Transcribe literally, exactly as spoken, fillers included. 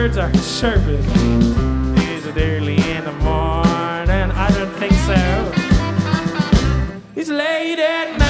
birds are chirping. Is it early in the morning? I don't think so. It's late at night.